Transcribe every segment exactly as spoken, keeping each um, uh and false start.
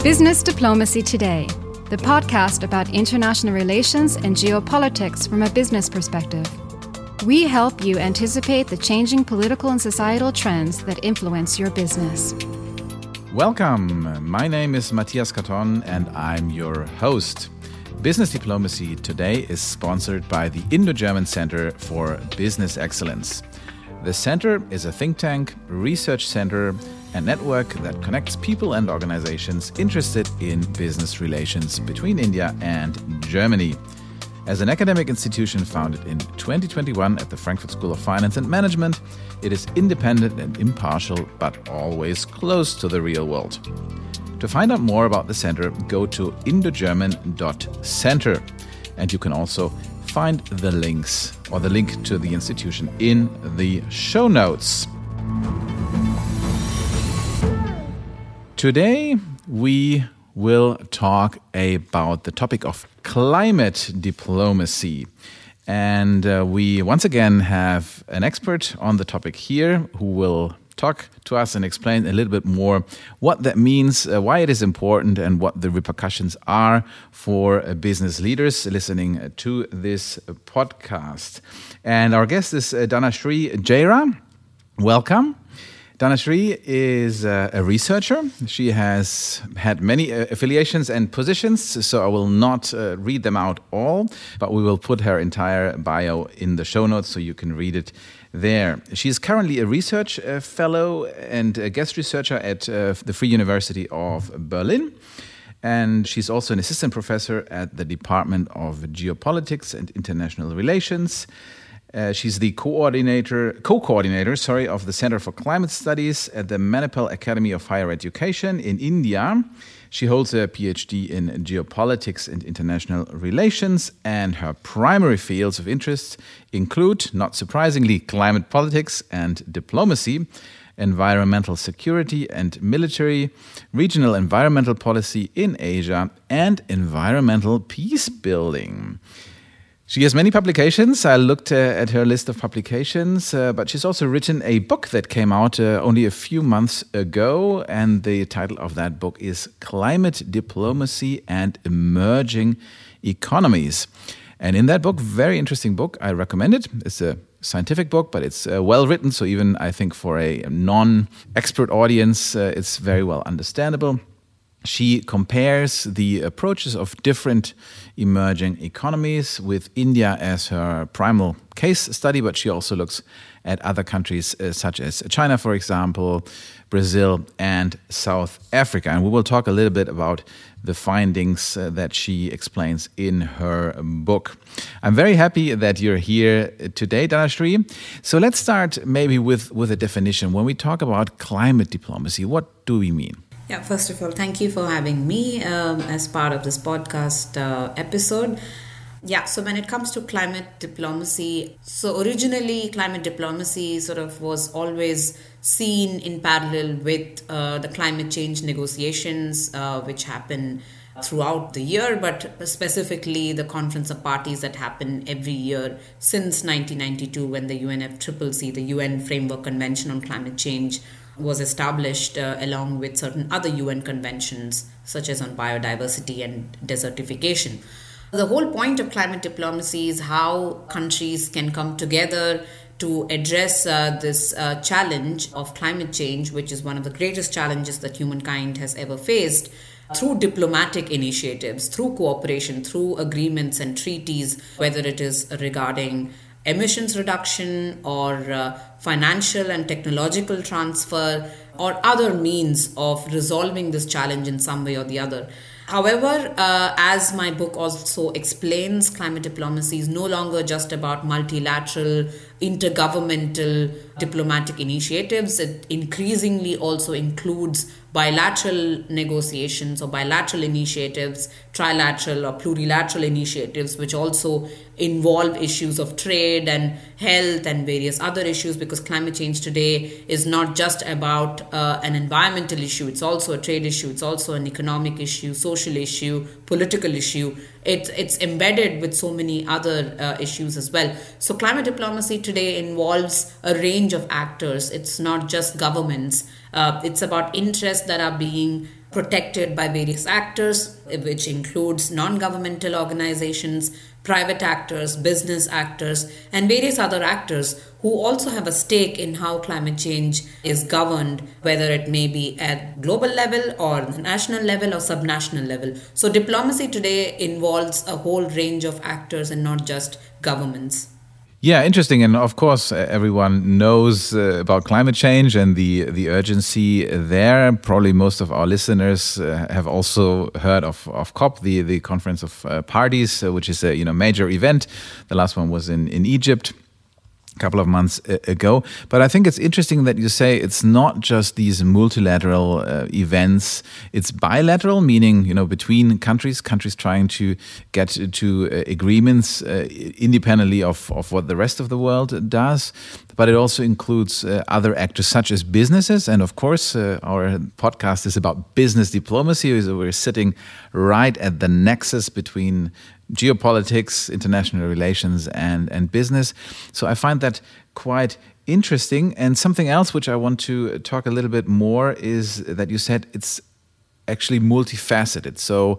Business Diplomacy Today, the podcast about international relations and geopolitics from a business perspective. We help you anticipate the changing political and societal trends that influence your business. Welcome. My name is Matthias Carton and I'm your host. Business Diplomacy Today is sponsored by the Indo-German Center for Business Excellence. The center is a think tank, research center, and network that connects people and organizations interested in business relations between India and Germany. As an academic institution founded in twenty twenty-one at the Frankfurt School of Finance and Management, it is independent and impartial, but always close to the real world. To find out more about the center, go to indo german dot center, and you can also find the links or the link to the institution in the show notes. Today, we will talk about the topic of climate diplomacy. And uh, we once again have an expert on the topic here who will talk to us and explain a little bit more what that means, uh, why it is important, and what the repercussions are for uh, business leaders listening to this podcast. And our guest is uh, Dhanashree Jaira. Welcome. Dhanashree is uh, a researcher. She has had many uh, affiliations and positions, so I will not uh, read them out all, but we will put her entire bio in the show notes so you can read it there. She is currently a research uh, fellow and a guest researcher at uh, the Free University of Berlin. And she's also an assistant professor at the Department of Geopolitics and International Relations. Uh, she's the coordinator, co-coordinator, sorry, of the Center for Climate Studies at the Manipal Academy of Higher Education in India. She holds a P H D in geopolitics and international relations, and her primary fields of interest include, not surprisingly, climate politics and diplomacy, environmental security and military, regional environmental policy in Asia, and environmental peace building. She has many publications. I looked uh, at her list of publications, uh, but she's also written a book that came out uh, only a few months ago, and the title of that book is Climate Diplomacy and Emerging Economies. And in that book, very interesting book, I recommend it. It's a scientific book, but it's uh, well written, so even I think for a non-expert audience, uh, it's very well understandable. She compares the approaches of different emerging economies with India as her primal case study, but she also looks at other countries uh, such as China, for example, Brazil, and South Africa. And we will talk a little bit about the findings uh, that she explains in her book. I'm very happy that you're here today, Dhanashree. So let's start maybe with, with a definition. When we talk about climate diplomacy, what do we mean? Yeah, first of all, thank you for having me um, as part of this podcast uh, episode. Yeah, so when it comes to climate diplomacy, so originally climate diplomacy sort of was always seen in parallel with uh, the climate change negotiations, uh, which happen throughout the year, but specifically the Conference of Parties that happen every year since nineteen ninety-two, when the U N F C C C, the U N Framework Convention on Climate Change, was established uh, along with certain other U N conventions, such as on biodiversity and desertification. The whole point of climate diplomacy is how countries can come together to address uh, this uh, challenge of climate change, which is one of the greatest challenges that humankind has ever faced, through diplomatic initiatives, through cooperation, through agreements and treaties, whether it is regarding emissions reduction or uh, financial and technological transfer or other means of resolving this challenge in some way or the other. However, uh, as my book also explains, climate diplomacy is no longer just about multilateral, intergovernmental diplomatic initiatives. It increasingly also includes bilateral negotiations or bilateral initiatives, trilateral or plurilateral initiatives, which also involve issues of trade and health and various other issues, because climate change today is not just about uh, an environmental issue. It's also a trade issue. It's also an economic issue, social issue, political issue. It, it's embedded with so many other uh, issues as well. So climate diplomacy today involves a range of actors. It's not just governments. Uh, it's about interests that are being protected by various actors, which includes non-governmental organizations, private actors, business actors, and various other actors who also have a stake in how climate change is governed, whether it may be at global level or national level or subnational level. So diplomacy today involves a whole range of actors and not just governments. Yeah, interesting. And of course, uh, everyone knows uh, about climate change and the, the urgency there. Probably most of our listeners uh, have also heard of, of COP, the, the Conference of uh, Parties, uh, which is a you know major event. The last one was in, in Egypt a couple of months ago. But I think it's interesting that you say it's not just these multilateral uh, events, it's bilateral, meaning, you know, between countries, countries trying to get to uh, agreements uh, independently of, of what the rest of the world does. But it also includes uh, other actors such as businesses. And of course, uh, our podcast is about business diplomacy. So we're sitting right at the nexus between geopolitics, international relations, and, and business. So I find that quite interesting. And something else which I want to talk a little bit more is that you said it's actually multifaceted. So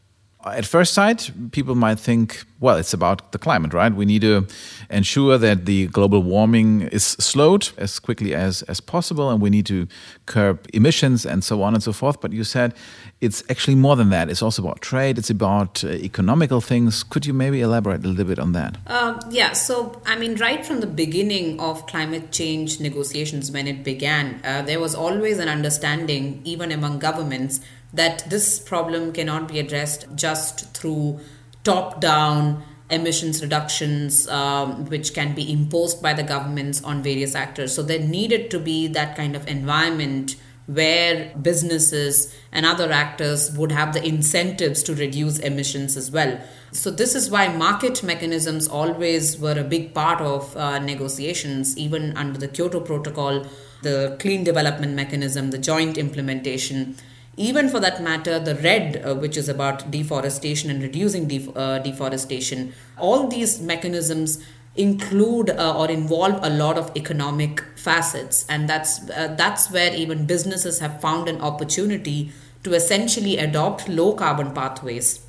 at first sight, people might think, well, it's about the climate, right? We need to ensure that the global warming is slowed as quickly as, as possible, and we need to curb emissions and so on and so forth. But you said it's actually more than that. It's also about trade. It's about uh, economical things. Could you maybe elaborate a little bit on that? Uh, yeah. So, I mean, right from the beginning of climate change negotiations, when it began, uh, there was always an understanding, even among governments, that this problem cannot be addressed just through top-down emissions reductions, um, which can be imposed by the governments on various actors. So there needed to be that kind of environment where businesses and other actors would have the incentives to reduce emissions as well. So this is why market mechanisms always were a big part of uh, negotiations, even under the Kyoto Protocol, the Clean Development Mechanism, the joint implementation. Even for that matter, the REDD, uh, which is about deforestation and reducing def- uh, deforestation, all these mechanisms include uh, or involve a lot of economic facets. And that's uh, that's where even businesses have found an opportunity to essentially adopt low carbon pathways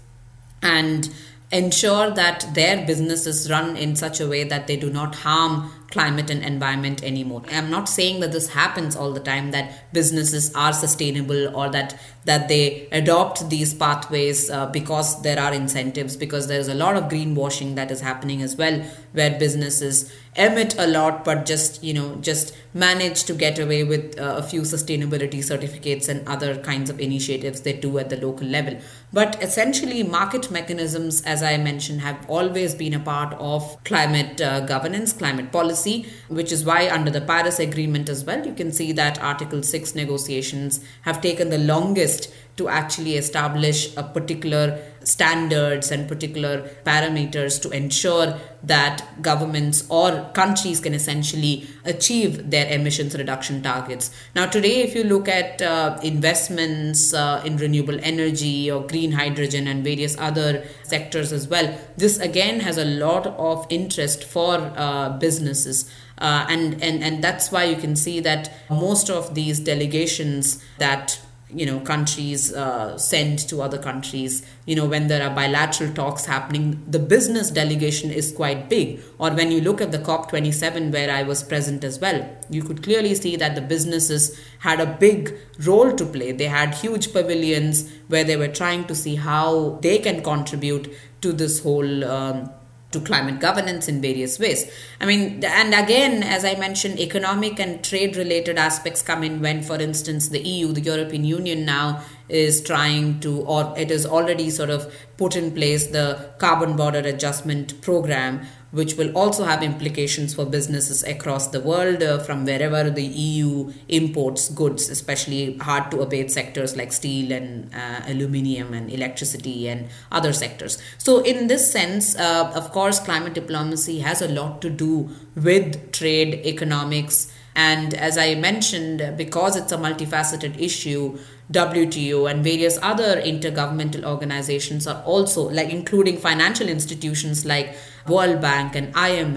and ensure that their businesses run in such a way that they do not harm climate and environment anymore. I'm not saying that this happens all the time, that businesses are sustainable or that that they adopt these pathways uh, because there are incentives, because there's a lot of greenwashing that is happening as well, where businesses emit a lot but just, you know, just manage to get away with uh, a few sustainability certificates and other kinds of initiatives they do at the local level. But essentially, market mechanisms, as I mentioned, have always been a part of climate uh, governance, climate policy, which is why under the Paris Agreement as well, you can see that Article six negotiations have taken the longest to actually establish a particular standards and particular parameters to ensure that governments or countries can essentially achieve their emissions reduction targets. Now, today, if you look at uh, investments uh, in renewable energy or green hydrogen and various other sectors as well, this again has a lot of interest for uh, businesses. Uh, and, and, and that's why you can see that most of these delegations that you know, countries uh, send to other countries, you know, when there are bilateral talks happening, the business delegation is quite big. Or when you look at the COP twenty-seven, where I was present as well, you could clearly see that the businesses had a big role to play. They had huge pavilions where they were trying to see how they can contribute to this whole um, to climate governance in various ways. I mean, and again, as I mentioned, economic and trade related aspects come in when, for instance, the E U, the European Union now is trying to, or it is already sort of put in place the Carbon Border Adjustment Program, which will also have implications for businesses across the world uh, from wherever the E U imports goods, especially hard to abate sectors like steel and uh, aluminium and electricity and other sectors. So in this sense, uh, of course, climate diplomacy has a lot to do with trade, economics, and as I mentioned, because it's a multifaceted issue, W T O and various other intergovernmental organizations are also, like including financial institutions like World Bank and I M F,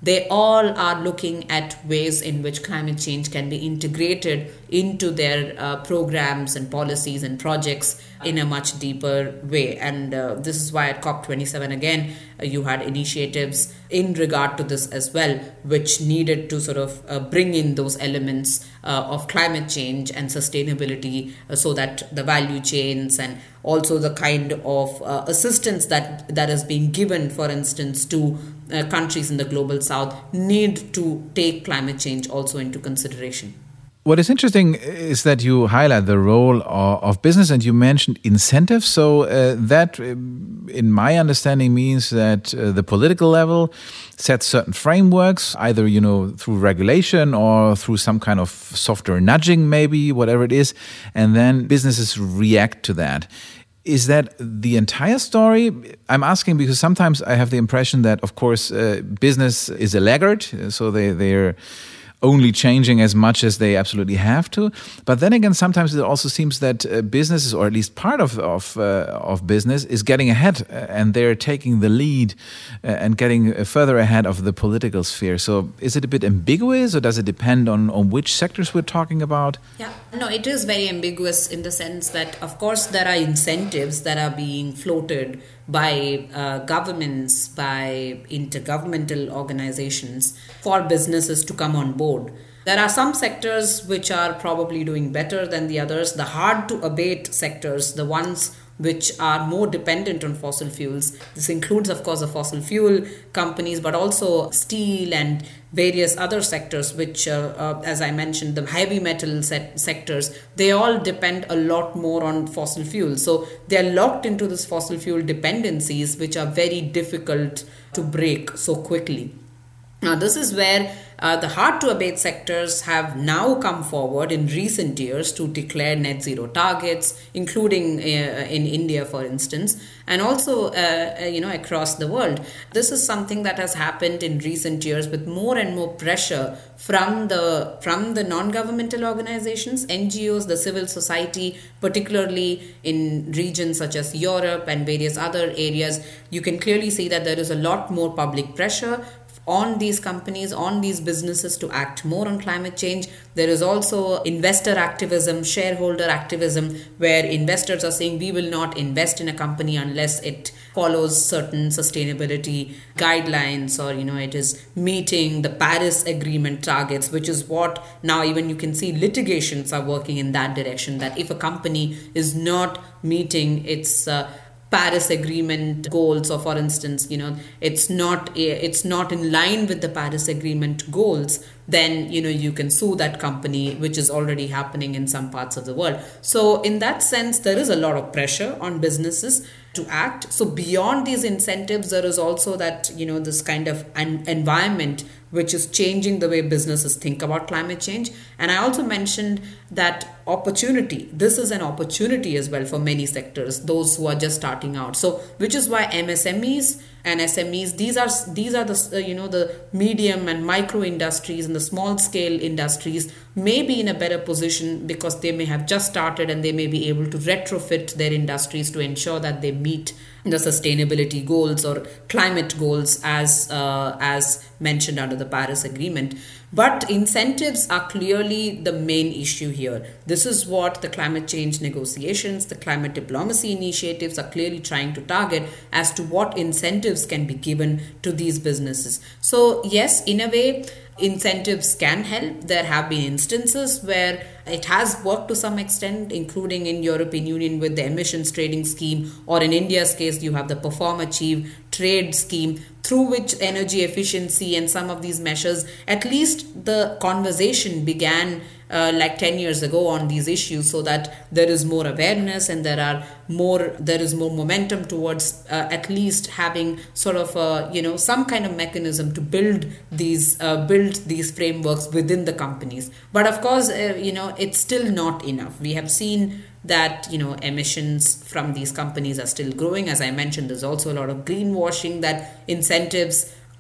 they all are looking at ways in which climate change can be integrated into their uh, programs and policies and projects in a much deeper way. And uh, this is why at COP twenty-seven again, uh, you had initiatives in regard to this as well, which needed to sort of uh, bring in those elements uh, of climate change and sustainability uh, so that the value chains and also the kind of uh, assistance that that is being given, for instance, to uh, countries in the global south need to take climate change also into consideration. What is interesting is that you highlight the role of business, and you mentioned incentives. So uh, that, in my understanding, means that uh, the political level sets certain frameworks, either, you know, through regulation or through some kind of software nudging, maybe, whatever it is, and then businesses react to that. Is that the entire story? I'm asking because sometimes I have the impression that, of course, uh, business is a laggard, so they they're only changing as much as they absolutely have to. But then again, sometimes it also seems that uh, businesses, or at least part of of, uh, of business, is getting ahead, uh, and they're taking the lead uh, and getting uh, further ahead of the political sphere. So is it a bit ambiguous, or does it depend on, on which sectors we're talking about? Yeah, no, it is very ambiguous in the sense that, of course, there are incentives that are being floated by uh, governments, by intergovernmental organizations for businesses to come on board. There are some sectors which are probably doing better than the others. The hard to abate sectors, the ones which are more dependent on fossil fuels. This includes, of course, the fossil fuel companies, but also steel and various other sectors, which, uh, uh, as I mentioned, the heavy metal set sectors, they all depend a lot more on fossil fuels. So they're locked into this fossil fuel dependencies, which are very difficult to break so quickly. Now, this is where uh, the hard-to-abate sectors have now come forward in recent years to declare net zero targets, including uh, in India, for instance, and also uh, you know across the world. This is something that has happened in recent years with more and more pressure from the from the non-governmental organizations, N G Os, the civil society, particularly in regions such as Europe and various other areas. You can clearly see that there is a lot more public pressure on these companies, on these businesses to act more on climate change. There is also investor activism, shareholder activism, where investors are saying we will not invest in a company unless it follows certain sustainability guidelines, or you know it is meeting the Paris Agreement targets, which is what now even you can see litigations are working in that direction, that if a company is not meeting its uh, Paris Agreement goals, or for instance, you know, it's not it's not in line with the Paris Agreement goals, then you know you can sue that company, which is already happening in some parts of the world. So in that sense, there is a lot of pressure on businesses to act. So beyond these incentives, there is also that you know this kind of an environment which is changing the way businesses think about climate change. And I also mentioned that opportunity. This is an opportunity as well for many sectors, those who are just starting out. So, which is why M S M Es and S M Es, these are these are the uh, you know the medium and micro industries and the small scale industries may be in a better position because they may have just started and they may be able to retrofit their industries to ensure that they meet the sustainability goals or climate goals as uh, as mentioned under the Paris Agreement. But incentives are clearly the main issue here. This is what the climate change negotiations, the climate diplomacy initiatives are clearly trying to target as to what incentives can be given to these businesses. So yes, in a way, incentives can help. There have been instances where it has worked to some extent, including in European Union with the emissions trading scheme, or in India's case, you have the Perform Achieve trade scheme, through which energy efficiency and some of these measures, at least the conversation began uh, like ten years ago on these issues, so that there is more awareness and there are more there is more momentum towards uh, at least having sort of a, you know some kind of mechanism to build these uh, build these frameworks within the companies. But of course, uh, you know it's still not enough. We have seen that you know emissions from these companies are still growing. As I mentioned, there's also a lot of greenwashing, that incentives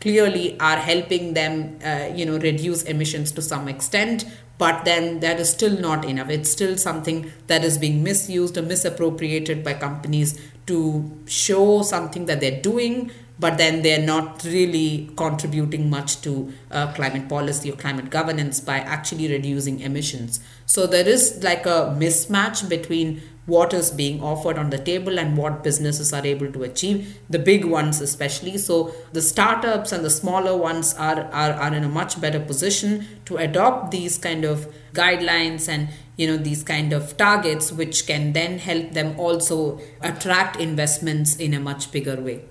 clearly are helping them, uh, you know, reduce emissions to some extent. But then that is still not enough. It's still something that is being misused or misappropriated by companies to show something that they're doing, but then they're not really contributing much to uh, climate policy or climate governance by actually reducing emissions. So there is like a mismatch between what is being offered on the table and what businesses are able to achieve, the big ones especially. So the startups and the smaller ones are, are, are in a much better position to adopt these kind of guidelines and, you know, these kind of targets, which can then help them also attract investments in a much bigger way.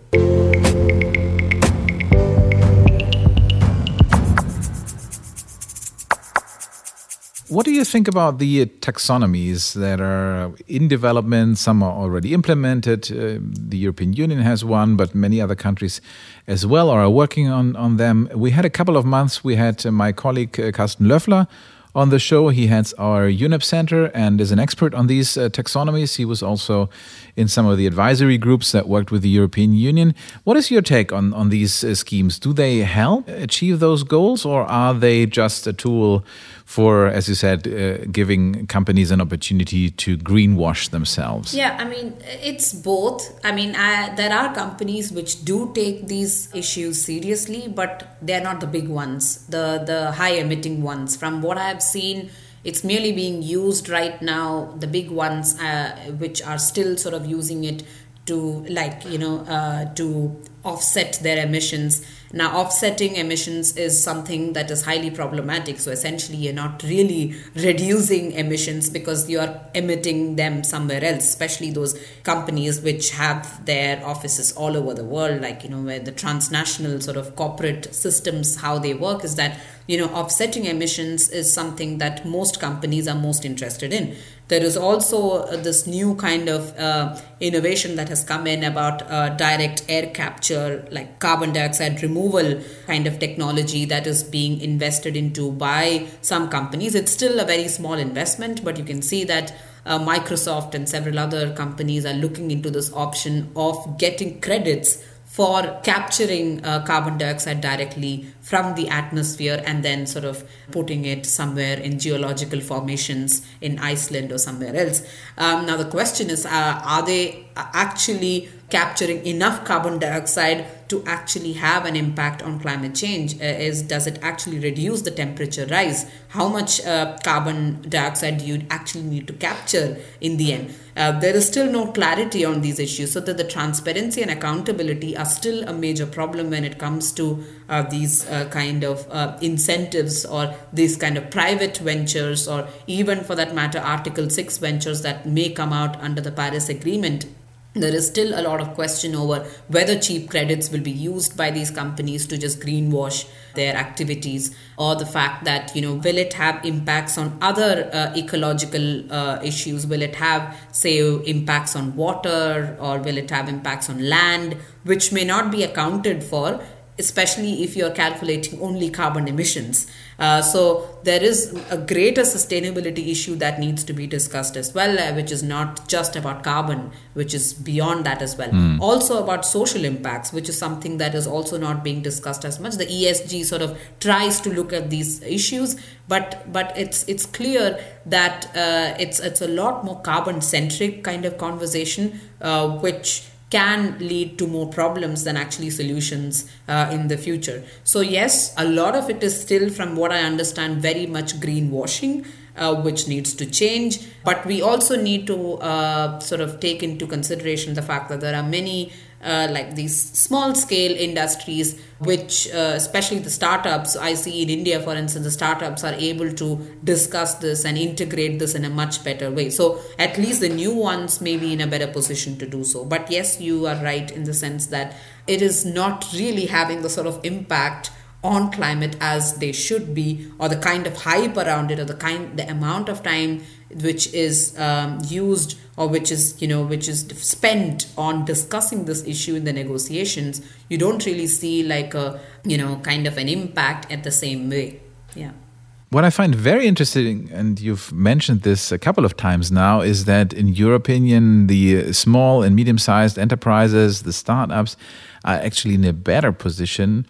What do you think about the taxonomies that are in development? Some are already implemented. Uh, the European Union has one, but many other countries as well are working on, on them. We had a couple of months, we had uh, my colleague uh, Carsten Löffler on the show. He heads our U N E P Center and is an expert on these uh, taxonomies. He was also in some of the advisory groups that worked with the European Union. What is your take on, on these uh, schemes? Do they help achieve those goals, or are they just a tool for, as you said, uh, giving companies an opportunity to greenwash themselves? Yeah, I mean, it's both. I mean, I, there are companies which do take these issues seriously, but they're not the big ones, the, the high emitting ones. From what I've seen, it's merely being used right now, the big ones, uh, which are still sort of using it to, like, you know, uh, to offset their emissions. Now, offsetting emissions is something that is highly problematic. So essentially, you're not really reducing emissions because you're emitting them somewhere else, especially those companies which have their offices all over the world, like, you know, where the transnational sort of corporate systems, how they work is that, you know, offsetting emissions is something that most companies are most interested in. There is also uh, this new kind of uh, innovation that has come in about uh, direct air capture, like carbon dioxide removal kind of technology that is being invested into by some companies. It's still a very small investment, but you can see that uh, Microsoft and several other companies are looking into this option of getting credits for capturing uh, carbon dioxide directly from the atmosphere and then sort of putting it somewhere in geological formations in Iceland or somewhere else. Um, now the question is, uh, are they actually capturing enough carbon dioxide to actually have an impact on climate change? Uh, is does it actually reduce the temperature rise? How much uh, carbon dioxide do you actually need to capture in the end? Uh, there is still no clarity on these issues, so that the transparency and accountability are still a major problem when it comes to uh, these uh, kind of uh, incentives or these kind of private ventures, or even for that matter Article six ventures that may come out under the Paris Agreement. There is still a lot of question over whether cheap credits will be used by these companies to just greenwash their activities, or the fact that, you know, will it have impacts on other uh, ecological uh, issues? Will it have, say, impacts on water, or will it have impacts on land, which may not be accounted for, especially if you're calculating only carbon emissions. Uh, so there is a greater sustainability issue that needs to be discussed as well, uh, which is not just about carbon, which is beyond that as well. Mm. Also about social impacts, which is something that is also not being discussed as much. The E S G sort of tries to look at these issues, but but it's it's clear that uh, it's it's a lot more carbon-centric kind of conversation, uh, which can lead to more problems than actually solutions uh, in the future. So yes, a lot of it is still, from what I understand, very much greenwashing, uh, which needs to change. But we also need to uh, sort of take into consideration the fact that there are many Uh, like these small scale industries, which uh, especially the startups I see in India, for instance, the startups are able to discuss this and integrate this in a much better way. So at least the new ones may be in a better position to do so. But yes, you are right in the sense that it is not really having the sort of impact on climate as they should be, or the kind of hype around it, or the kind the amount of time which is um, used, or which is, you know, which is spent on discussing this issue in the negotiations. You don't really see like a, you know, kind of an impact at the same way. Yeah. What I find very interesting, and you've mentioned this a couple of times now, is that in your opinion, the small and medium-sized enterprises, the startups, are actually in a better position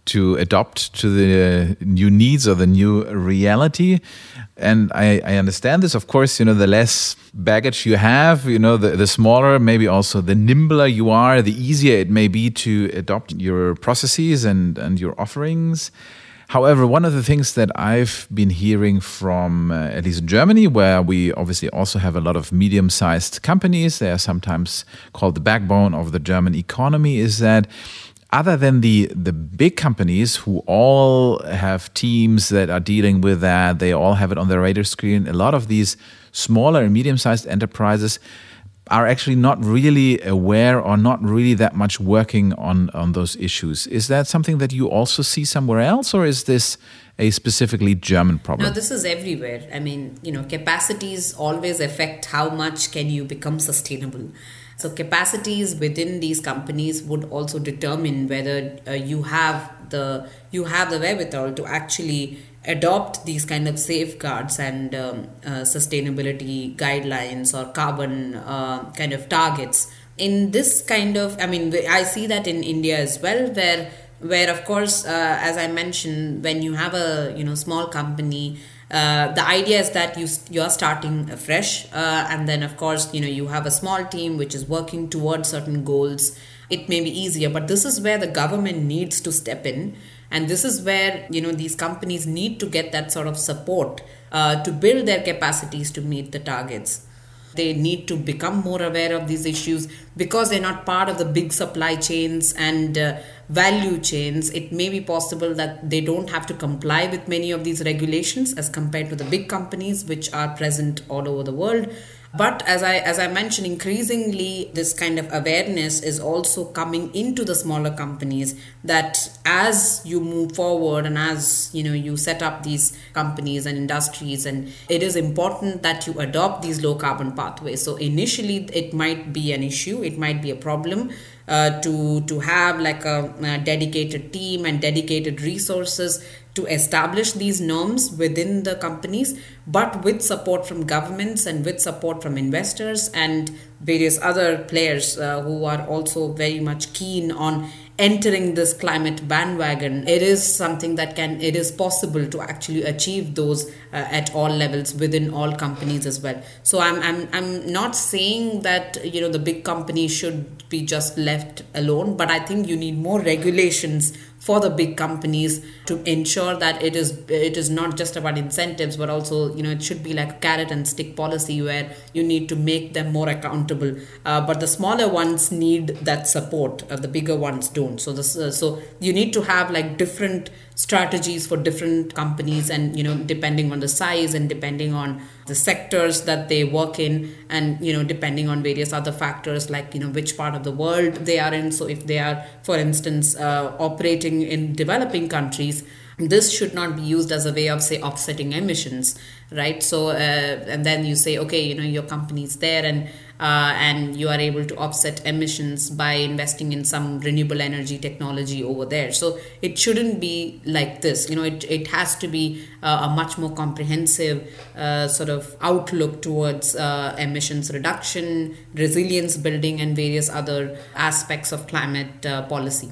to adopt to the new needs or the new reality. And I, I understand this. Of course, you know, the less baggage you have, you know, the, the smaller, maybe also the nimbler you are, the easier it may be to adopt your processes and, and your offerings. However, one of the things that I've been hearing from, uh, at least in Germany, where we obviously also have a lot of medium-sized companies, they are sometimes called the backbone of the German economy, is that other than the, the big companies who all have teams that are dealing with that, they all have it on their radar screen, a lot of these smaller and medium-sized enterprises are actually not really aware or not really that much working on, on those issues. Is that something that you also see somewhere else, or is this a specifically German problem? No, this is everywhere. I mean, you know, capacities always affect how much can you become sustainable. So capacities within these companies would also determine whether uh, you have the you have the wherewithal to actually adopt these kind of safeguards and um, uh, sustainability guidelines or carbon uh, kind of targets. In this kind of, I mean, I see that in India as well, where where of course, uh, as I mentioned, when you have a you know small company, uh, the idea is that you you are starting afresh, uh, and then of course you know you have a small team which is working towards certain goals. It may be easier, but this is where the government needs to step in. And this is where, you know, these companies need to get that sort of support uh, to build their capacities to meet the targets. They need to become more aware of these issues because they're not part of the big supply chains and uh, value chains. It may be possible that they don't have to comply with many of these regulations as compared to the big companies which are present all over the world. But as I as I mentioned, increasingly this kind of awareness is also coming into the smaller companies, that as you move forward and as you know you set up these companies and industries, and it is important that you adopt these low carbon pathways. So initially it might be an issue, it might be a problem uh, to to have like a, a dedicated team and dedicated resources to establish these norms within the companies, but with support from governments and with support from investors and various other players uh, who are also very much keen on entering this climate bandwagon. It is something that can, it is possible to actually achieve those uh, at all levels within all companies as well. So I'm I'm I'm not saying that you know the big companies should be just left alone, but I think you need more regulations for the big companies to ensure that it is it is not just about incentives, but also you know it should be like a carrot and stick policy where you need to make them more accountable. Uh, but the smaller ones need that support, uh, the bigger ones don't. So this uh, so you need to have like different strategies for different companies, and you know depending on the size and depending on the sectors that they work in, and you know depending on various other factors like you know which part of the world they are in. So if they are, for instance, uh, operating in developing countries, this should not be used as a way of, say, offsetting emissions, right? So, uh, and then you say, okay, you know, your company's there and uh, and you are able to offset emissions by investing in some renewable energy technology over there. So it shouldn't be like this. You know, it, it has to be uh, a much more comprehensive uh, sort of outlook towards uh, emissions reduction, resilience building, and various other aspects of climate uh, policy.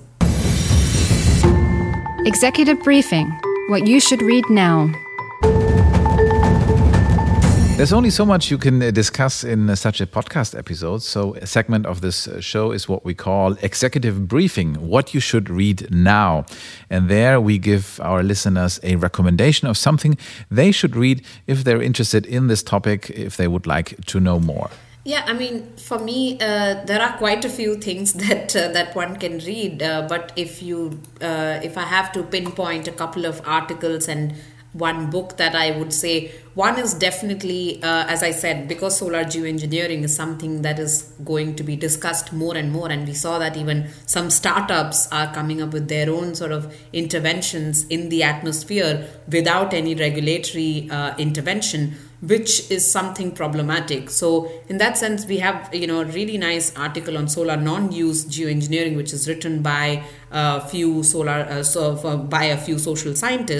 Executive Briefing, what you should read now. There's only so much you can discuss in such a podcast episode. So a segment of this show is what we call Executive Briefing, what you should read now. And there we give our listeners a recommendation of something they should read if they're interested in this topic, if they would like to know more. Yeah, I mean, for me, uh, there are quite a few things that uh, that one can read. Uh, but if you, uh, if I have to pinpoint a couple of articles and one book that I would say, one is definitely, uh, as I said, because solar geoengineering is something that is going to be discussed more and more. And we saw that even some startups are coming up with their own sort of interventions in the atmosphere without any regulatory uh, intervention, which is something problematic. So in that sense, we have, you know, a really nice article on solar non-use geoengineering, which is written by a few solar, uh, so for, by a few social scientists.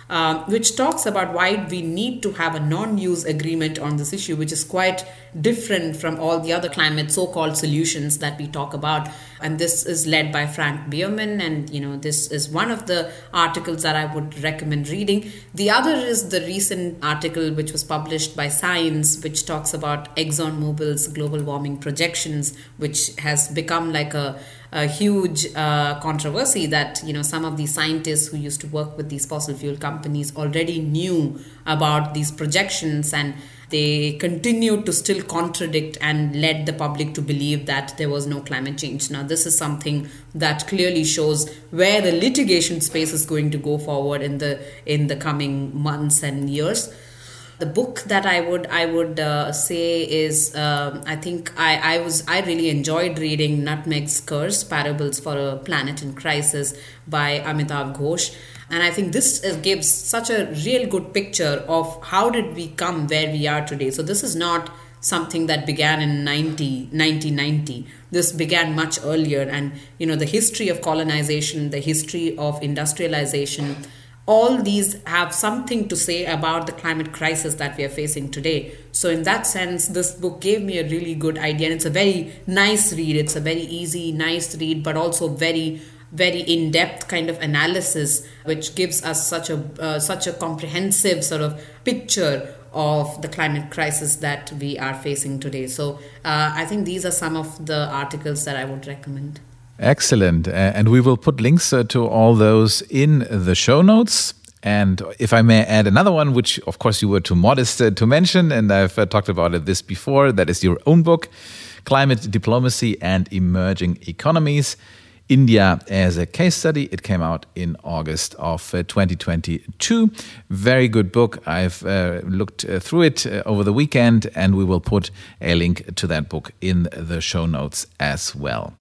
um, which talks about why we need to have a non-use agreement on this issue, which is quite different from all the other climate so-called solutions that we talk about. And this is led by Frank Bierman, and you know this is one of the articles that I would recommend reading. The other is the recent article which was published by Science, which talks about ExxonMobil's global warming projections, which has become like a a huge uh, controversy that, you know, some of the scientists who used to work with these fossil fuel companies already knew about these projections, and they continued to still contradict and led the public to believe that there was no climate change. Now, this is something that clearly shows where the litigation space is going to go forward in the in the coming months and years. The book that I would I would uh, say is uh, I think I, I was I really enjoyed reading Nutmeg's Curse: Parables for a Planet in Crisis by Amitav Ghosh, and I think this uh, gives such a real good picture of how did we come where we are today. So this is not something that began in nineteen ninety. This began much earlier, and you know the history of colonization, the history of industrialization, all these have something to say about the climate crisis that we are facing today. So in that sense, this book gave me a really good idea. And it's a very nice read. It's a very easy, nice read, but also very, very in-depth kind of analysis, which gives us such a uh, such a comprehensive sort of picture of the climate crisis that we are facing today. So uh, I think these are some of the articles that I would recommend. Excellent. Uh, and we will put links uh, to all those in the show notes. And if I may add another one, which of course you were too modest uh, to mention, and I've uh, talked about it this before, that is your own book, Climate Diplomacy and Emerging Economies, India as a Case Study. It came out in August of uh, twenty twenty-two. Very good book. I've uh, looked uh, through it uh, over the weekend, and we will put a link to that book in the show notes as well.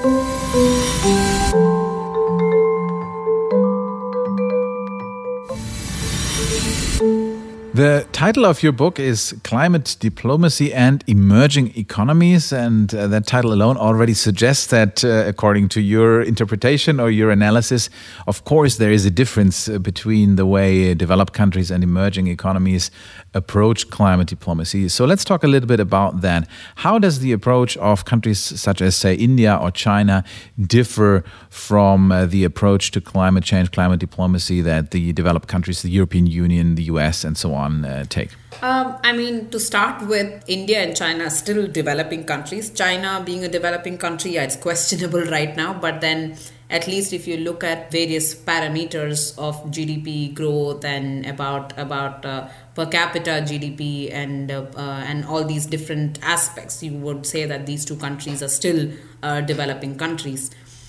The title of your book is Climate Diplomacy and Emerging Economies, and uh, that title alone already suggests that, uh, according to your interpretation or your analysis, of course there is a difference uh, between the way developed countries and emerging economies approach climate diplomacy. So let's talk a little bit about that. How does the approach of countries such as, say, India or China differ from uh, the approach to climate change, climate diplomacy that the developed countries, the European Union, the U S, and so on, Uh, take? Um, I mean, to start with, India and China are still developing countries. China being a developing country, yeah, it's questionable right now. But then at least if you look at various parameters of G D P growth and about about uh, per capita G D P and uh, uh, and all these different aspects, you would say that these two countries are still uh, developing countries.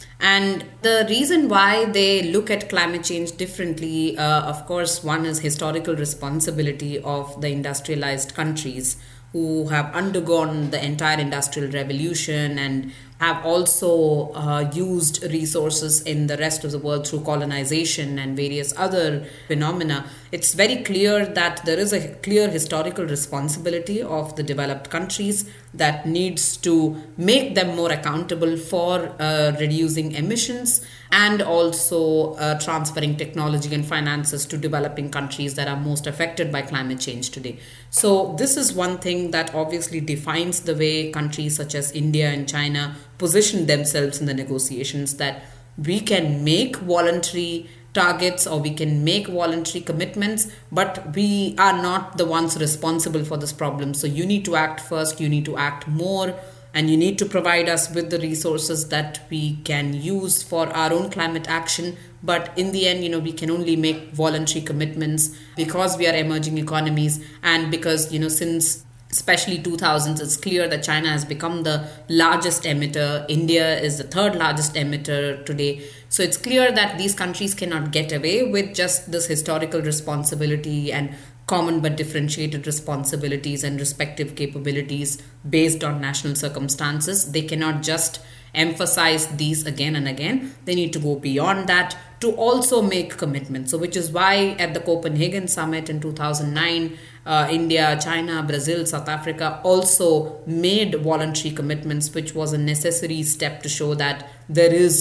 And the reason why they look at climate change differently, uh, of course, one is historical responsibility of the industrialized countries who have undergone the entire industrial revolution and have also uh, used resources in the rest of the world through colonization and various other phenomena. It's very clear that there is a clear historical responsibility of the developed countries that needs to make them more accountable for uh, reducing emissions and also uh, transferring technology and finances to developing countries that are most affected by climate change today. So this is one thing that obviously defines the way countries such as India and China position themselves in the negotiations, that we can make voluntary targets or we can make voluntary commitments, but we are not the ones responsible for this problem. So you need to act first, you need to act more, and you need to provide us with the resources that we can use for our own climate action. But in the end, you know, we can only make voluntary commitments because we are emerging economies, and because, you know, since especially two thousands, it's clear that China has become the largest emitter. India is the third largest emitter today. So it's clear that these countries cannot get away with just this historical responsibility and common but differentiated responsibilities and respective capabilities based on national circumstances. They cannot just emphasize these again and again. They need to go beyond that to also make commitments. So which is why at the Copenhagen summit in two thousand nine, uh, India, China, Brazil, South Africa also made voluntary commitments, which was a necessary step to show that there is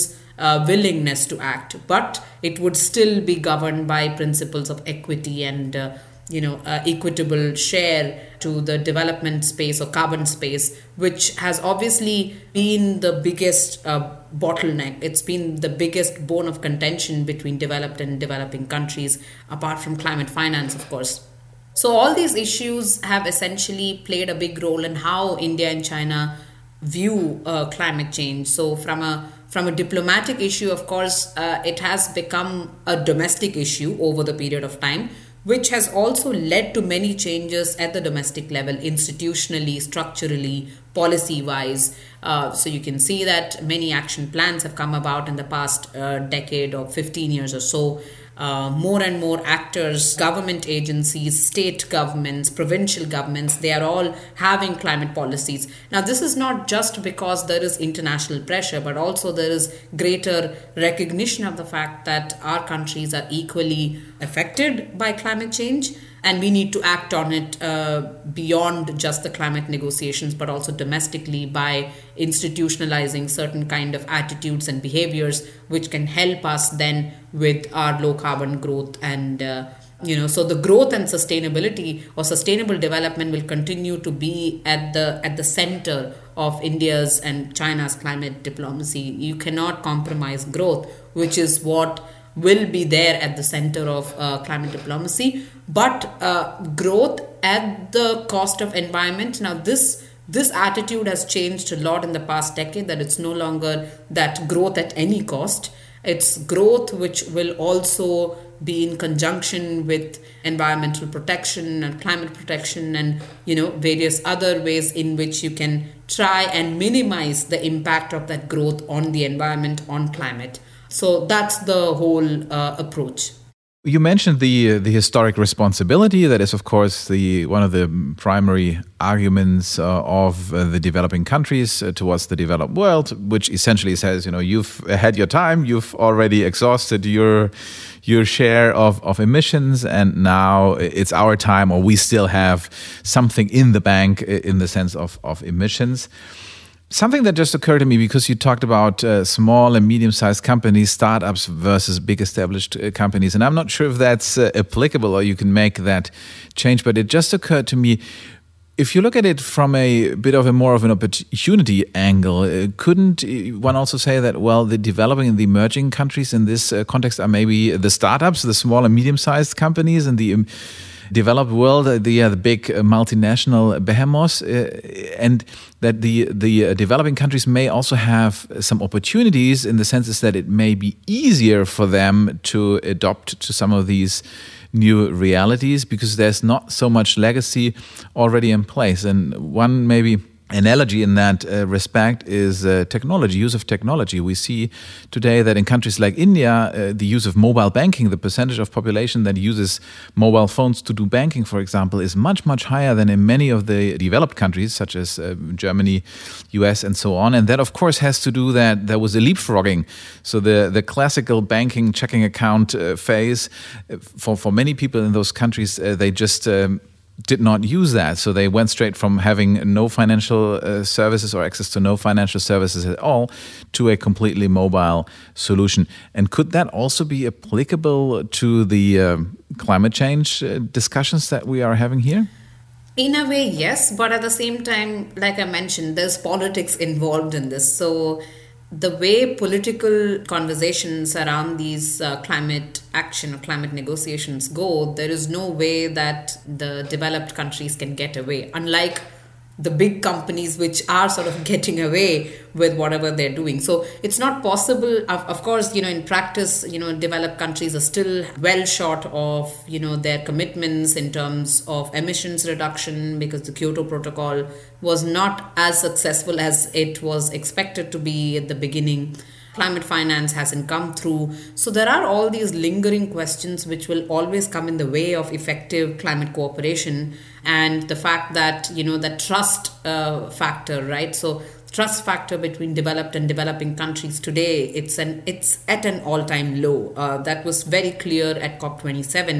uh, willingness to act, but it would still be governed by principles of equity and uh, you know, uh, equitable share to the development space or carbon space, which has obviously been the biggest uh, bottleneck. It's been the biggest bone of contention between developed and developing countries, apart from climate finance, of course. So all these issues have essentially played a big role in how India and China view uh, climate change. So from a from a diplomatic issue, of course, uh, it has become a domestic issue over the period of time, which has also led to many changes at the domestic level, institutionally, structurally, policy-wise. Uh, so you can see that many action plans have come about in the past uh, decade or fifteen years or so. Uh, more and more actors, government agencies, state governments, provincial governments, they are all having climate policies. Now, this is not just because there is international pressure, but also there is greater recognition of the fact that our countries are equally affected by climate change, and we need to act on it uh, beyond just the climate negotiations, but also domestically by institutionalizing certain kind of attitudes and behaviors which can help us then with our low carbon growth. And uh, you know, so the growth and sustainability or sustainable development will continue to be at the at the center of India's and China's climate diplomacy. You cannot compromise growth, which is what will be there at the center of uh, climate diplomacy, but uh, growth at the cost of environment. Now, this this attitude has changed a lot in the past decade, that it's no longer that growth at any cost. It's growth which will also be in conjunction with environmental protection and climate protection and, you know, various other ways in which you can try and minimize the impact of that growth on the environment, on climate. So that's the whole uh, approach. You mentioned the the historic responsibility. That is, of course, the one of the primary arguments uh, of uh, the developing countries uh, towards the developed world, which essentially says, you know, you've had your time, you've already exhausted your your share of, of emissions, and now it's our time, or we still have something in the bank in the sense of, of emissions. Something that just occurred to me, because you talked about uh, small and medium-sized companies, startups versus big established uh, companies. And I'm not sure if that's uh, applicable or you can make that change, but it just occurred to me, if you look at it from a bit of a more of an opportunity angle, uh, couldn't one also say that, well, the developing and the emerging countries in this uh, context are maybe the startups, the small and medium-sized companies, and the um, developed world, uh, the, uh, the big uh, multinational behemoths, uh, and that the the uh, developing countries may also have some opportunities in the sense that it may be easier for them to adopt to some of these new realities because there's not so much legacy already in place. And one maybe analogy in that uh, respect is uh, technology, use of technology. We see today that in countries like India, uh, the use of mobile banking, the percentage of population that uses mobile phones to do banking, for example, is much, much higher than in many of the developed countries, such as uh, Germany, U S, and so on. And that, of course, has to do that there was a leapfrogging. So the, the classical banking checking account uh, phase, uh, for, for many people in those countries, uh, they just um, did not use that. So they went straight from having no financial uh, services or access to no financial services at all to a completely mobile solution. And could that also be applicable to the uh, climate change uh, discussions that we are having here? In a way, yes. But at the same time, like I mentioned, there's politics involved in this. So the way political conversations around these uh, climate action or climate negotiations go, there is no way that the developed countries can get away, unlike the big companies which are sort of getting away with whatever they're doing. So it's not possible. Of, of course, you know, in practice, you know, developed countries are still well short of, you know, their commitments in terms of emissions reduction, because the Kyoto Protocol was not as successful as it was expected to be at the beginning. Climate finance hasn't come through. So there are all these lingering questions which will always come in the way of effective climate cooperation, and the fact that, you know, the trust uh, factor, right? So trust factor between developed and developing countries today, it's an it's at an all-time low. Uh, that was very clear at COP twenty-seven,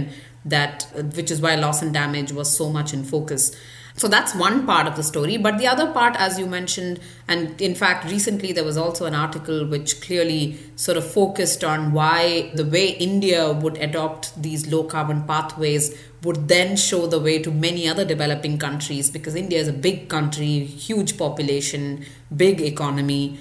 that which is why loss and damage was so much in focus. So that's one part of the story. But the other part, as you mentioned, and in fact, recently there was also an article which clearly sort of focused on why the way India would adopt these low carbon pathways would then show the way to many other developing countries, because India is a big country, huge population, big economy,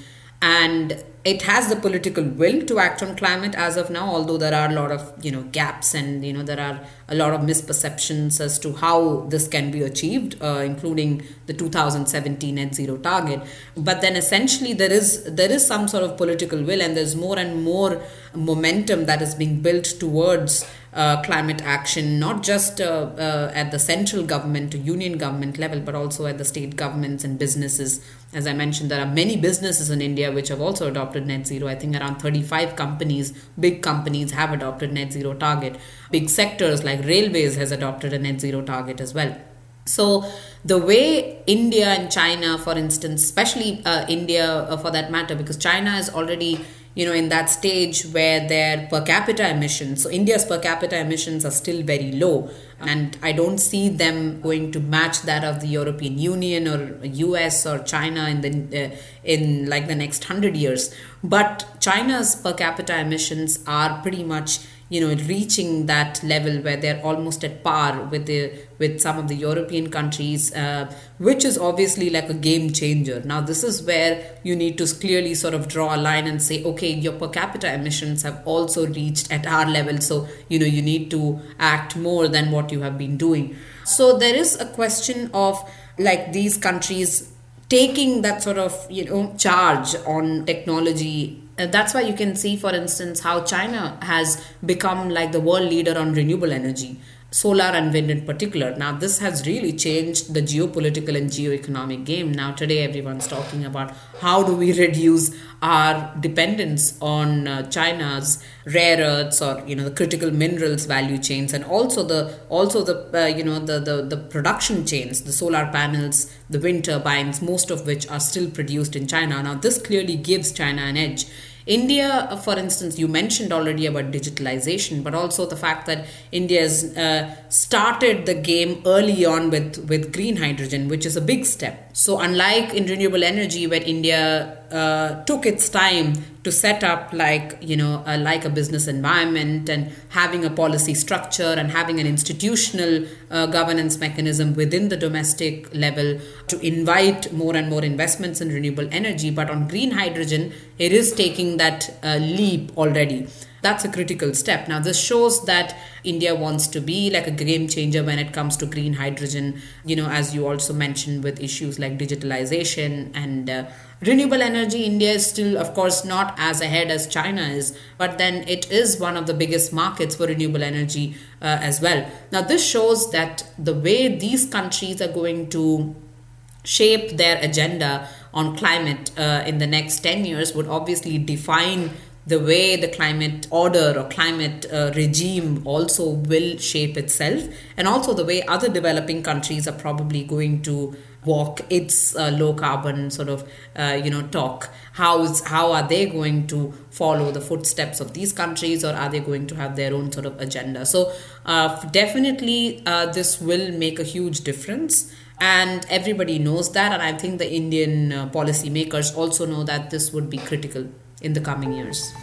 and it has the political will to act on climate as of now, although there are a lot of, you know, gaps, and, you know, there are a lot of misperceptions as to how this can be achieved, uh, including the two thousand seventeen net zero target. But then essentially there is there is some sort of political will, and there's more and more momentum that is being built towards uh, climate action, not just uh, uh, at the central government or union government level, but also at the state governments and businesses. As I mentioned, there are many businesses in India which have also adopted net zero. I think around thirty-five companies, big companies, have adopted net zero target. Big sectors like railways has adopted a net zero target as well. So the way India and China, for instance, especially uh, India uh, for that matter, because China is already, you know, in that stage where their per capita emissions, so India's per capita emissions are still very low. And I don't see them going to match that of the European Union or U S or China in the uh, in like the next hundred years. But China's per capita emissions are pretty much, you know, reaching that level where they're almost at par with the with some of the European countries, uh, which is obviously like a game changer. Now, this is where you need to clearly sort of draw a line and say, okay, your per capita emissions have also reached at our level. So, you know, you need to act more than what you have been doing. So there is a question of like these countries taking that sort of, you know, charge on technology. Uh, that's why you can see, for instance, how China has become like the world leader on renewable energy, solar and wind in particular. Now, this has really changed the geopolitical and geoeconomic game. Now, today, everyone's talking about how do we reduce our dependence on uh, China's rare earths or, you know, the critical minerals value chains, and also the also the uh, you know the, the the production chains, the solar panels, the wind turbines, most of which are still produced in China. Now, this clearly gives China an edge. India, for instance, you mentioned already about digitalization, but also the fact that India has uh, started the game early on with, with green hydrogen, which is a big step. So unlike in renewable energy, where India uh, took its time to set up like, you know, uh, like a business environment and having a policy structure and having an institutional uh, governance mechanism within the domestic level to invite more and more investments in renewable energy. But on green hydrogen, it is taking that uh, leap already. That's a critical step. Now, this shows that India wants to be like a game changer when it comes to green hydrogen, you know, as you also mentioned, with issues like digitalization and uh, renewable energy. India is still, of course, not as ahead as China is, but then it is one of the biggest markets for renewable energy uh, as well. Now, this shows that the way these countries are going to shape their agenda on climate uh, in the next ten years would obviously define the way the climate order or climate uh, regime also will shape itself, and also the way other developing countries are probably going to walk its uh, low carbon sort of uh, you know talk. How is how are they going to follow the footsteps of these countries, or are they going to have their own sort of agenda? So uh, definitely uh, this will make a huge difference. And everybody knows that, and I think the Indian uh, policymakers also know that this would be critical in the coming years.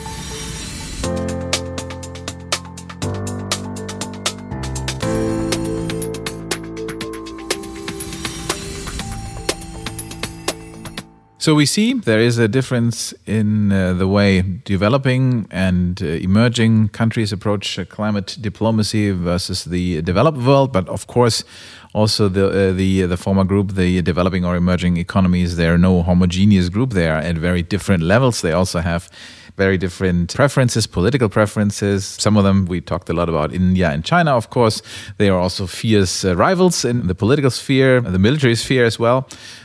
So we see there is a difference in uh, the way developing and uh, emerging countries approach uh, climate diplomacy versus the developed world. But of course, also the uh, the the former group, the developing or emerging economies, they are no homogeneous group. They are at very different levels. They also have very different preferences, political preferences. Some of them, we talked a lot about India and China, of course. They are also fierce uh, rivals in the political sphere, the military sphere as well.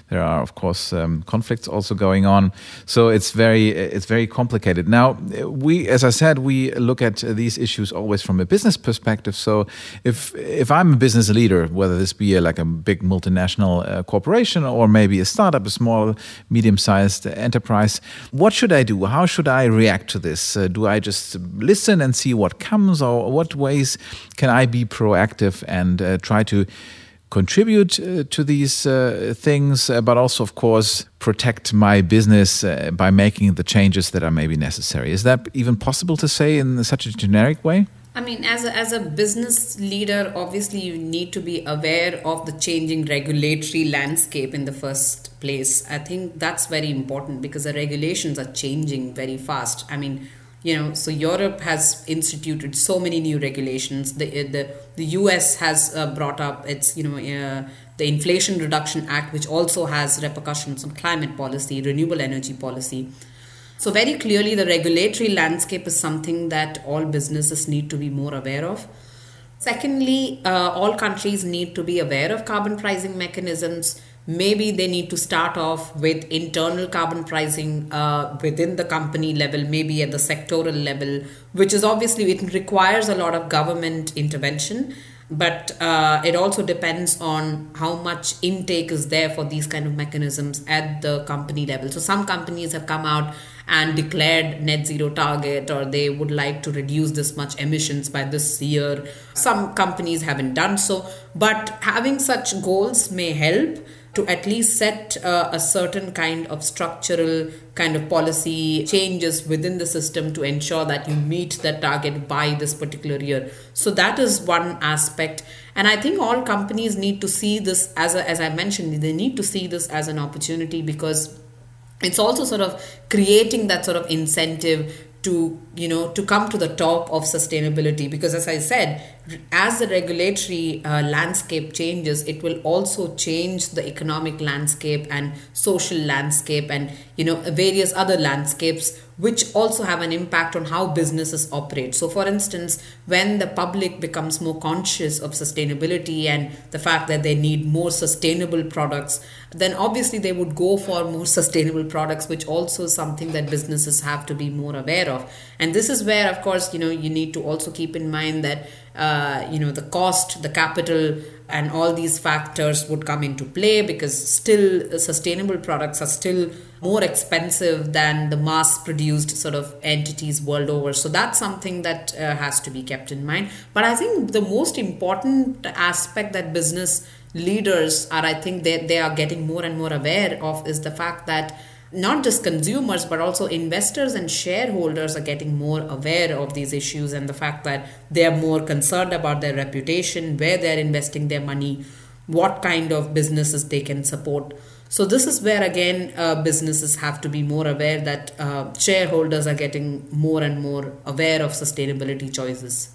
There are, of course, um, conflicts also going on. So it's very it's very complicated. Now, we, as I said, we look at these issues always from a business perspective. So if if I'm a business leader, whether this be a, like a big multinational uh, corporation or maybe a startup, a small, medium-sized enterprise, what should I do? How should I react to this? Uh, do I just listen and see what comes, or what ways can I be proactive and uh, try to contribute uh, to these uh, things, uh, but also, of course, protect my business uh, by making the changes that are maybe necessary? Is that even possible to say in such a generic way? I mean, as a, as a business leader, obviously you need to be aware of the changing regulatory landscape in the first place. I think that's very important because the regulations are changing very fast. I mean, you know, so Europe has instituted so many new regulations. The the, the U S has uh, brought up its, you know, uh, the Inflation Reduction Act, which also has repercussions on climate policy, renewable energy policy. So very clearly, the regulatory landscape is something that all businesses need to be more aware of. Secondly, uh, all countries need to be aware of carbon pricing mechanisms. Maybe they need to start off with internal carbon pricing uh, within the company level, maybe at the sectoral level, which is obviously, it requires a lot of government intervention. But uh, it also depends on how much intake is there for these kind of mechanisms at the company level. So some companies have come out and declared net zero target, or they would like to reduce this much emissions by this year. Some companies haven't done so, but having such goals may help to at least set uh, a certain kind of structural kind of policy changes within the system to ensure that you meet the target by this particular year. So that is one aspect. And I think all companies need to see this as a, as I mentioned, they need to see this as an opportunity, because it's also sort of creating that sort of incentive to, you know, to come to the top of sustainability. Because as I said, as the regulatory uh, landscape changes, it will also change the economic landscape and social landscape and, you know, various other landscapes, which also have an impact on how businesses operate. So for instance, when the public becomes more conscious of sustainability and the fact that they need more sustainable products, then obviously they would go for more sustainable products, which also is something that businesses have to be more aware of. And this is where, of course, you know, you need to also keep in mind that Uh, you know, the cost, the capital, and all these factors would come into play, because still uh, sustainable products are still more expensive than the mass-produced sort of entities world over. So that's something that uh, has to be kept in mind. But I think the most important aspect that business leaders are, I think they, they are getting more and more aware of, is the fact that not just consumers, but also investors and shareholders are getting more aware of these issues, and the fact that they are more concerned about their reputation, where they're investing their money, what kind of businesses they can support. So this is where, again, uh, businesses have to be more aware that uh, shareholders are getting more and more aware of sustainability choices.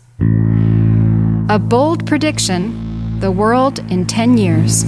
A bold prediction: the world in ten years.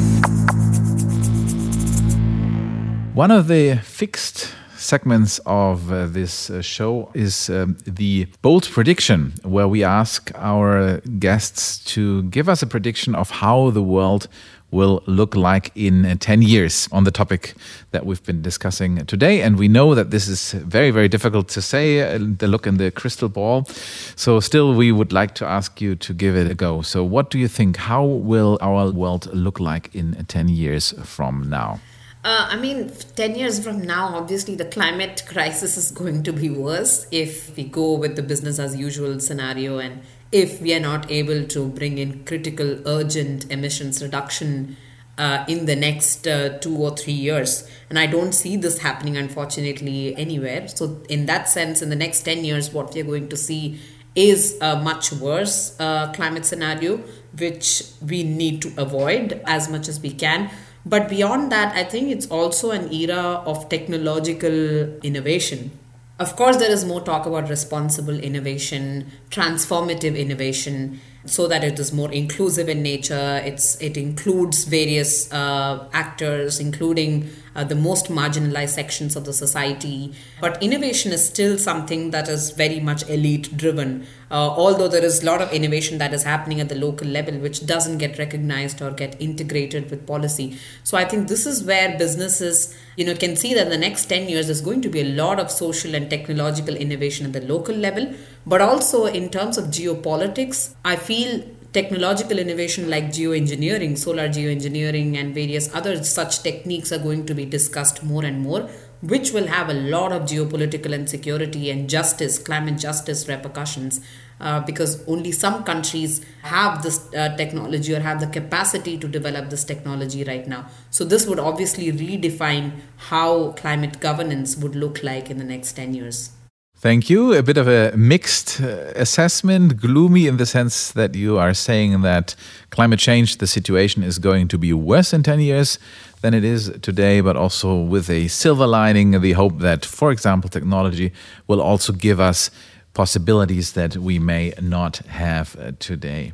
One of the fixed segments of uh, this uh, show is um, the bold prediction, where we ask our guests to give us a prediction of how the world will look like in uh, ten years on the topic that we've been discussing today. And we know that this is very, very difficult to say, uh, the look in the crystal ball. So still, we would like to ask you to give it a go. So what do you think? How will our world look like in ten years from now? Uh, I mean, ten years from now, obviously the climate crisis is going to be worse if we go with the business as usual scenario, and if we are not able to bring in critical, urgent emissions reduction uh, in the next uh, two or three years. And I don't see this happening, unfortunately, anywhere. So in that sense, in the next ten years, what we are going to see is a much worse uh, climate scenario, which we need to avoid as much as we can. But beyond that, I think it's also an era of technological innovation. Of course, there is more talk about responsible innovation, transformative innovation, so that it is more inclusive in nature. It's it includes various uh, actors, including uh, the most marginalized sections of the society. But innovation is still something that is very much elite driven. Uh, although there is a lot of innovation that is happening at the local level, which doesn't get recognized or get integrated with policy. So I think this is where businesses, you know, can see that in the next ten years, there's going to be a lot of social and technological innovation at the local level. But also in terms of geopolitics, I feel technological innovation like geoengineering, solar geoengineering, and various other such techniques are going to be discussed more and more, which will have a lot of geopolitical and security and justice, climate justice repercussions, uh, because only some countries have this uh, technology or have the capacity to develop this technology right now. So this would obviously redefine how climate governance would look like in the next ten years. Thank you. A bit of a mixed uh, assessment, gloomy in the sense that you are saying that climate change, the situation is going to be worse in ten years than it is today, but also with a silver lining, the hope that, for example, technology will also give us possibilities that we may not have uh, today.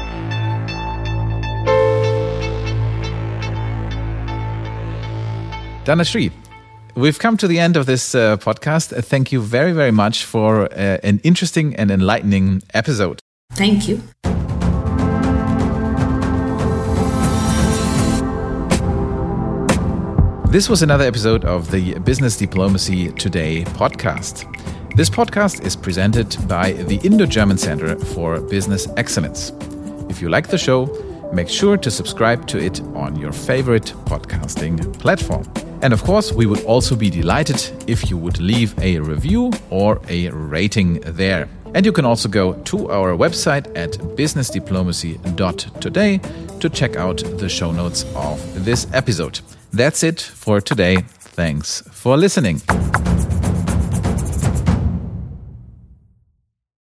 Dhanashree, we've come to the end of this uh, podcast. Uh, thank you very, very much for uh, an interesting and enlightening episode. Thank you. This was another episode of the Business Diplomacy Today podcast. This podcast is presented by the Indo-German Center for Business Excellence. If you like the show, make sure to subscribe to it on your favorite podcasting platform. And of course, we would also be delighted if you would leave a review or a rating there. And you can also go to our website at business diplomacy dot today to check out the show notes of this episode. That's it for today. Thanks for listening.